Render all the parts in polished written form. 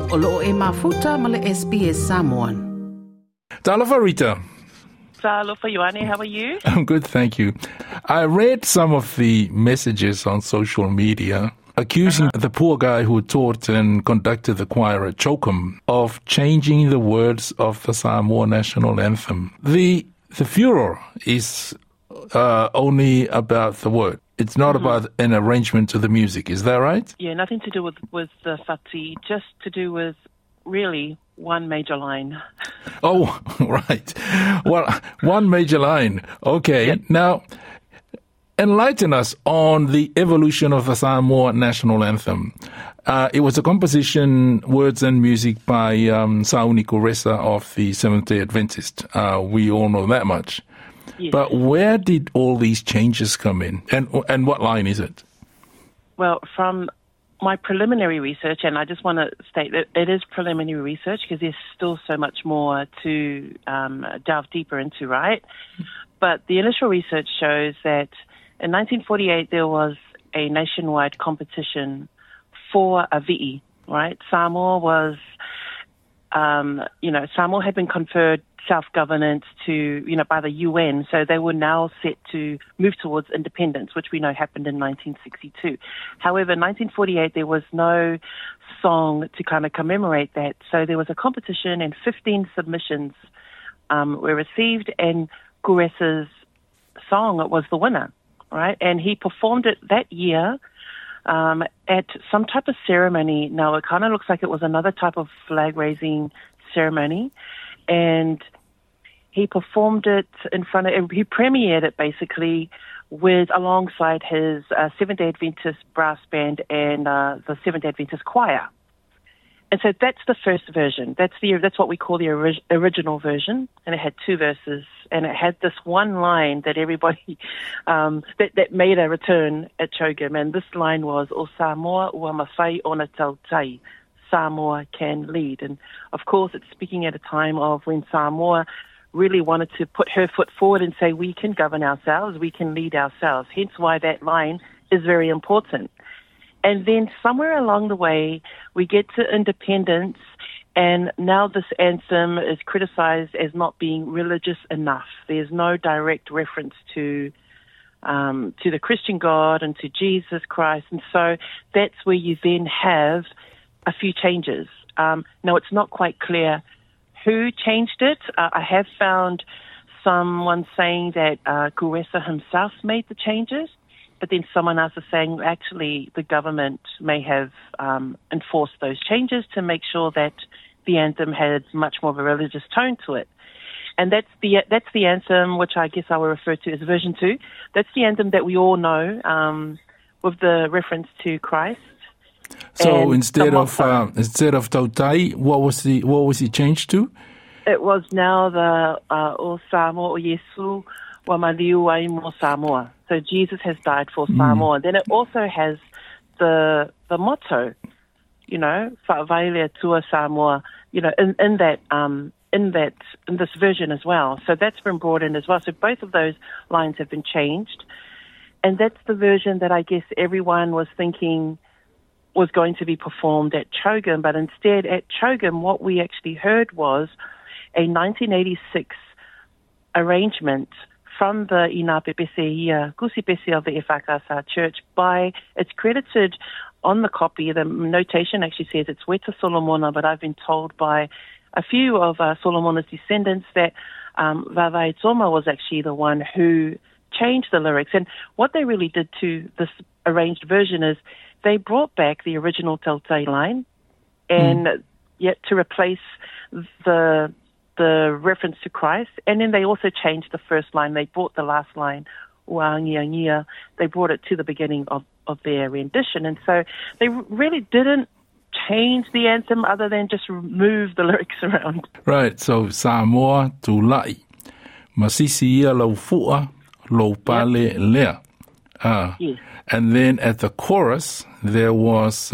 O loo e mafuta ma le SBS Samoan. Talofa Rita. Talofa Ioane, how are you? I'm good, thank you. I read some of the messages on social media accusing the poor guy who taught and conducted the choir at Chokum of changing the words of the Samoa national anthem. The furor is only about the word. It's not about an arrangement to the music. Is that right? Yeah, nothing to do with the whati, just to do with really one major line. Oh, right. Well, one major line. Okay. Yep. Now, enlighten us on the evolution of the Samoa national anthem. It was a composition, words and music by Sauni Kuresa of the Seventh-day Adventist. We all know that much. Yes. But where did all these changes come in? And what line is it? Well, from my preliminary research, and I just want to state that it is preliminary research because there's still so much more to delve deeper into, right? But the initial research shows that in 1948 there was a nationwide competition for a vi'i, right? Samoa was, Samoa had been conferred self-governance by the UN, so they were now set to move towards independence, which we know happened in 1962. However, in 1948, there was no song to kind of commemorate that, so there was a competition and 15 submissions were received, and Kuresa's song was the winner, right? And he performed it that year at some type of ceremony. Now, it kind of looks like it was another type of flag-raising ceremony, and he performed it he premiered it basically alongside his Seventh-day Adventist brass band and the Seventh-day Adventist choir. And so that's the first version. That's what we call the original version, and it had two verses, and it had this one line that everybody that made a return at Chogam, and this line was "O Samoa ua mawhai ona tautai, Samoa can lead." And of course, it's speaking at a time of when Samoa really wanted to put her foot forward and say, we can govern ourselves, we can lead ourselves. Hence why that line is very important. And then somewhere along the way, we get to independence, and now this anthem is criticized as not being religious enough. There's no direct reference to the Christian God and to Jesus Christ. And so that's where you then have a few changes. Now, it's not quite clear who changed it. I have found someone saying that Kuresa himself made the changes, but then someone else is saying actually the government may have enforced those changes to make sure that the anthem had much more of a religious tone to it. And that's the anthem, which I guess I will refer to as version 2. That's the anthem that we all know with the reference to Christ. So instead of Tautai, what was he changed to? It was now the O Samoa o Yesu wa maliu ai mo Samoa. So Jesus has died for Samoa. Then it also has the motto, Whaavailea tua Samoa, in this version as well. So that's been brought in as well. So both of those lines have been changed, and that's the version that I guess everyone was thinking was going to be performed at Chogam, but instead at Chogam what we actually heard was a 1986 arrangement from the Ina Pepeseia Kusipesi of the Efakasa Church it's credited on the copy, the notation actually says it's Weta Solomona, but I've been told by a few of Solomona's descendants that Vavai Toma was actually the one who changed the lyrics. And what they really did to this arranged version is they brought back the original Tautai line, and yet to replace the reference to Christ, and then they also changed the first line. They brought the last line, Uangia, they brought it to the beginning of their rendition, and so they really didn't change the anthem other than just move the lyrics around. Right, so Samoa tulai, masisi ia lau fua, lau pale lea. Yes. And then at the chorus, there was,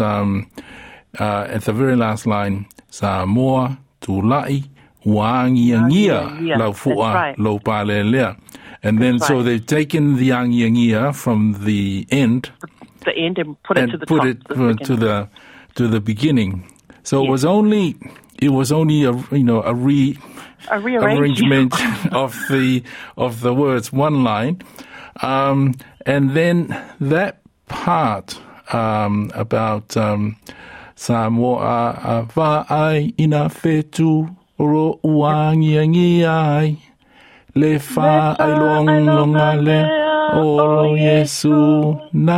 at the very last line, Samoa tulai, Wangiangia lau fua, lau pale lea. And then, so they've taken the Angiangia from the end. The end and put it to the top. Put it to the beginning. So Yes. it was only a A arrangement of the words, one line, and then that part about Samoa va'ai ina fetu ro uangi ai le fa ai longa le o Yesu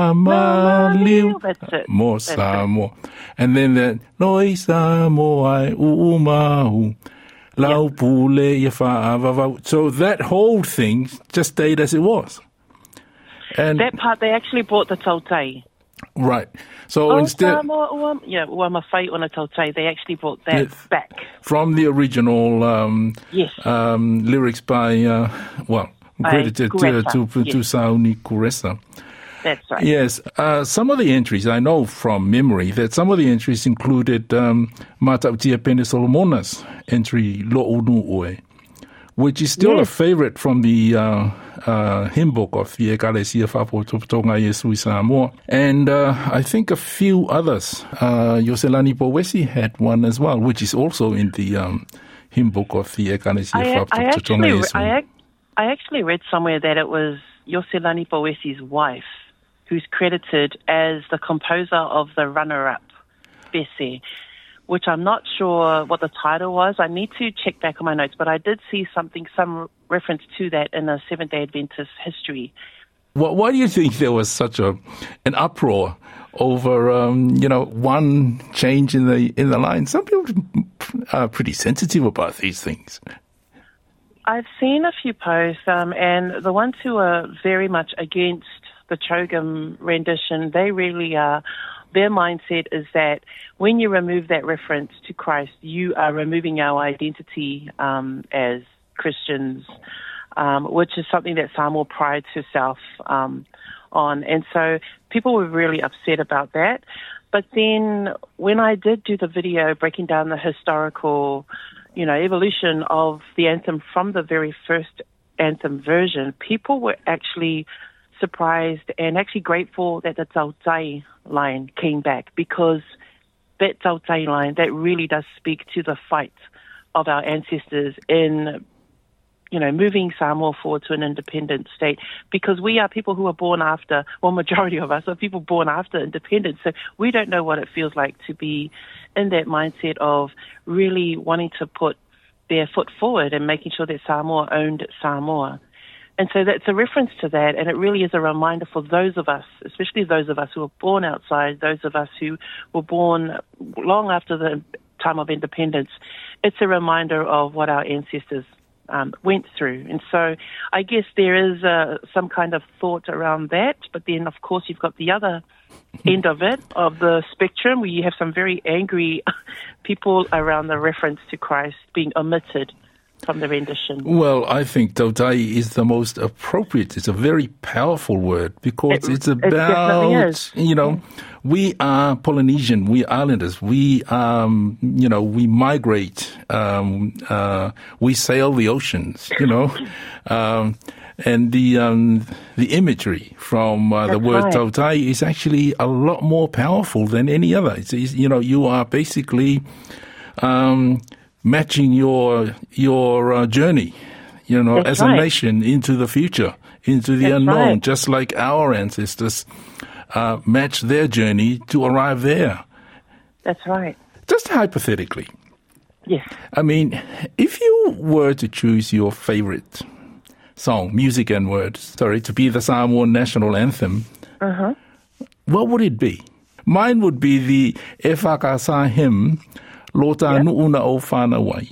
namaliu. That's it. More Samoa. And then the noi Samoa umahu. Lau pule ia fa'avavau. So that whole thing just stayed as it was. And That part, they actually brought the tautei. right. So instead, Uama whai ona tautei, they actually brought that back. from the original Yes. lyrics by, credited Kuresa, to yes. Sauni Kuresa. That's right. Yes, some of the entries, I know from memory that some of the entries included Matautia Pene Solomona's entry Lo'unu'ue, which is still a favorite from the hymn book of the Ekalesia Whapototonga Yesu Samoa. And I think a few others. Yoselani Powesi had one as well, which is also in the hymn book of the Ekalesia Whapototonga Yesu. I actually read somewhere that it was Yoselani Powesi's wife who's credited as the composer of the runner-up, Bese, which I'm not sure what the title was. I need to check back on my notes, but I did see some reference to that in a Seventh-day Adventist history. Why do you think there was such an uproar over, one change in the line? Some people are pretty sensitive about these things. I've seen a few posts, and the ones who are very much against the Chogam rendition, they really are. Their mindset is that when you remove that reference to Christ, you are removing our identity as Christians, which is something that Samoa prides herself on. And so people were really upset about that. But then when I did do the video breaking down the historical, evolution of the anthem from the very first anthem version, people were actually surprised and actually grateful that the Tautei line came back, because that Tautei line, that really does speak to the fight of our ancestors in, moving Samoa forward to an independent state, because we are people who are born after, majority of us are people born after independence, so we don't know what it feels like to be in that mindset of really wanting to put their foot forward and making sure that Samoa owned Samoa. And so that's a reference to that, and it really is a reminder for those of us, especially those of us who were born outside, those of us who were born long after the time of independence. It's a reminder of what our ancestors went through. And so I guess there is some kind of thought around that, but then, of course, you've got the other end of it, of the spectrum, where you have some very angry people around the reference to Christ being omitted from the rendition. Well, I think Tautei is the most appropriate. It's a very powerful word, because it's about, it definitely is. We are Polynesian, we are islanders, we we migrate, we sail the oceans, and the imagery from the word right. Tautei is actually a lot more powerful than any other. It's you are basically matching your journey, as a nation into the future, into the unknown, right. just like our ancestors matched their journey to arrive there. That's right. Just hypothetically. Yes. I mean, if you were to choose your favorite song, music and words, to be the Samoan national anthem, what would it be? Mine would be the E Whakasa hymn, Lota Nu'una o Whanawai.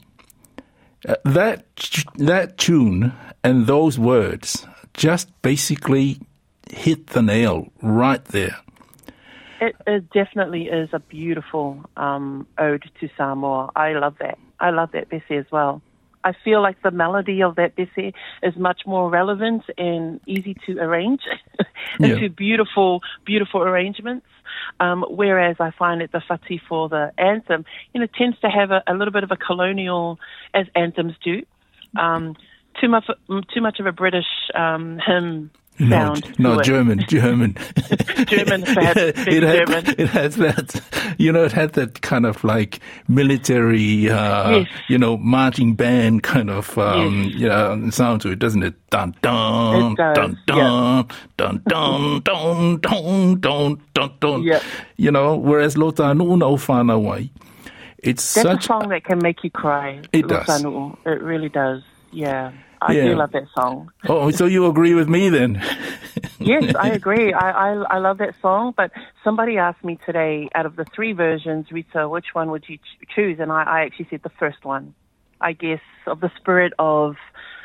That tune and those words just basically hit the nail right there. It definitely is a beautiful ode to Samoa. I love that. I love that Bese as well. I feel like the melody of that Bese is much more relevant and easy to arrange into beautiful, beautiful arrangements. Whereas I find that the whati for the anthem, tends to have a little bit of a colonial, as anthems do. Too much of a British hymn sound. No, German. German, perhaps. It has that, it had that kind of like military, Yes. marching band kind of, sound to it, doesn't it? Dun, dun, It does, dun, dun, dun, dun, dun, dun, dun, dun, dun. Yeah. Whereas Lota Nu'u Na Ufana Wai, it's That's such... a song that can make you cry. It does. Lotanu'u. It really does. Yeah. I do love that song. Oh, so you agree with me then? Yes, I agree. I love that song, but somebody asked me today, out of the 3 versions, Rita, which one would you choose? And I actually said the first one. I guess of the spirit of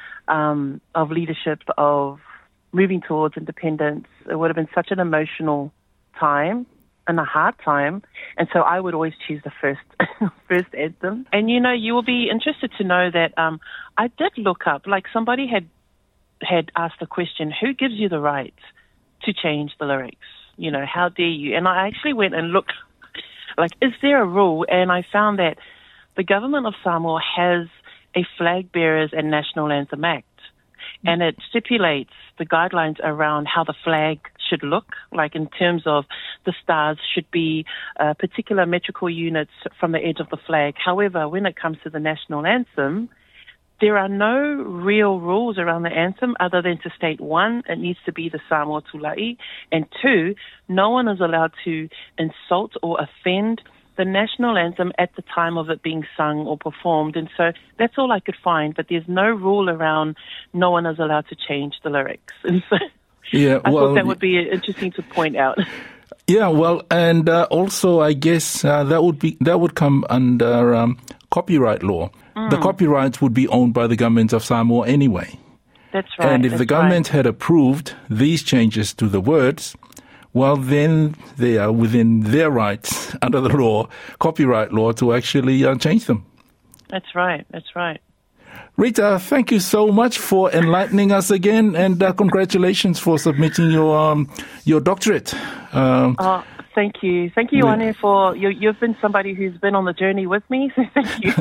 leadership, of moving towards independence. It would have been such an emotional time and a hard time, and so I would always choose the first anthem. And you will be interested to know that I did look up, like somebody had asked the question, who gives you the right to change the lyrics? How dare you? And I actually went and looked, like, is there a rule? And I found that the government of Samoa has a Flag Bearers and National Anthem Act, and it stipulates the guidelines around how the flag should look, like in terms of the stars should be particular metrical units from the edge of the flag. However, when it comes to the national anthem, there are no real rules around the anthem other than to state, 1, it needs to be the Samoa Tula'i, and 2, no one is allowed to insult or offend the national anthem at the time of it being sung or performed. And so that's all I could find, but there's no rule around no one is allowed to change the lyrics. And so I thought that would be interesting to point out. Yeah, well, and also I guess that would come under copyright law. The copyrights would be owned by the government of Samoa anyway. That's right. And if the government had approved these changes to the words, well, then they are within their rights under the law, copyright law, to actually change them. That's right. That's right. Rita, thank you so much for enlightening us again, and congratulations for submitting your doctorate. Thank you. Thank you, Anu, for you've been somebody who's been on the journey with me, so thank you.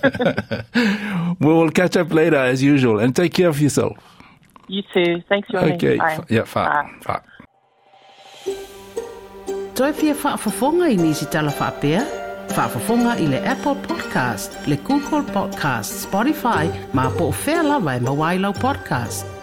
We will catch up later as usual, and take care of yourself. You too. Thanks, Anu. Okay. Bye. Yeah, fa. Toi fia whaafafonga I nisi tala whaapea? Whaafafonga I le Apple Podcast, le Google Podcast, Spotify, ma po whea lawa e mawailau podcast.